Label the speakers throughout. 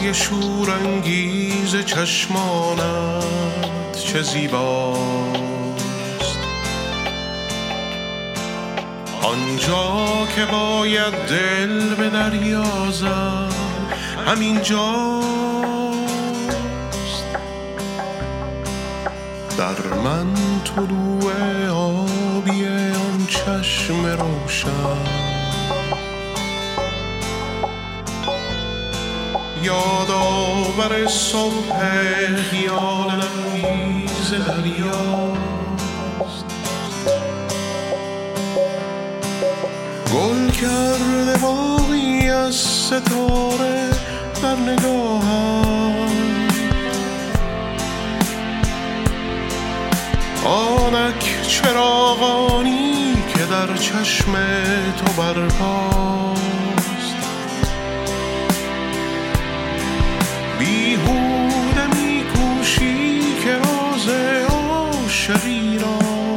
Speaker 1: های شورانگیز چشمانت چه زیباست. آنجا که باید دل به دریا زد همین جاست. در من طلوع آبی آن چشم روشن، یادآور صبح خیال انگیز دریاست. گل کرده باقی از ستاره در نگاهم، آنک چراغانی که در چشم تو برپاست. بیهوده میکوشی که راز عاشقی را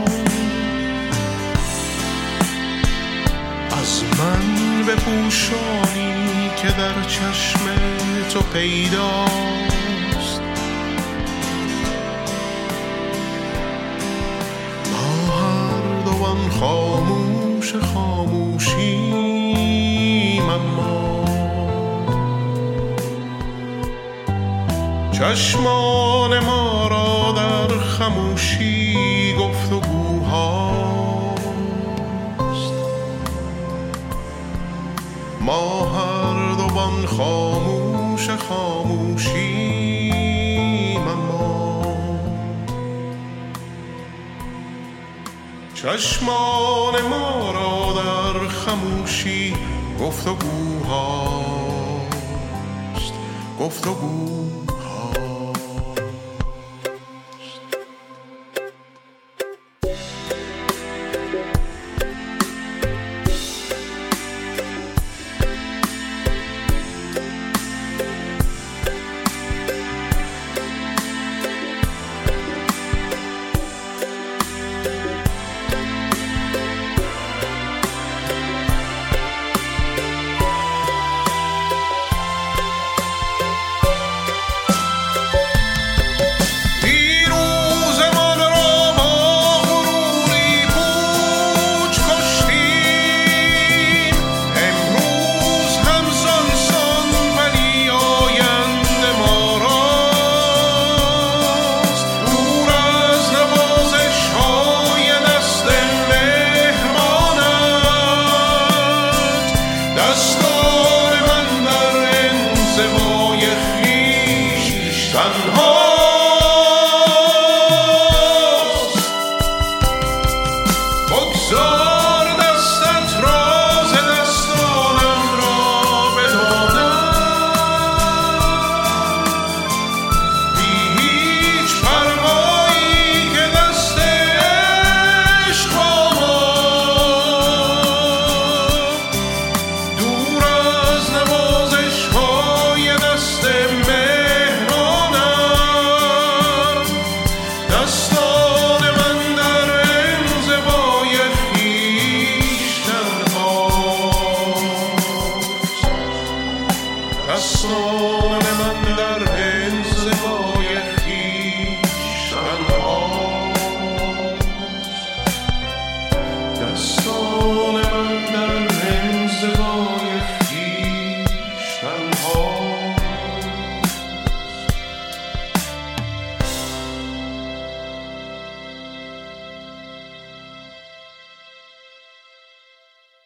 Speaker 1: از من بپوشانی که در چشم تو پیداست. ما هر دوان خاموش خاموشیم، اما چشمان ما را در خاموشی گفتگوهاست. ما هر دوان خاموش خاموشیم، اما چشمان ما را در خاموشی گفتگوهاست. دستان من در انزوای خویش تنها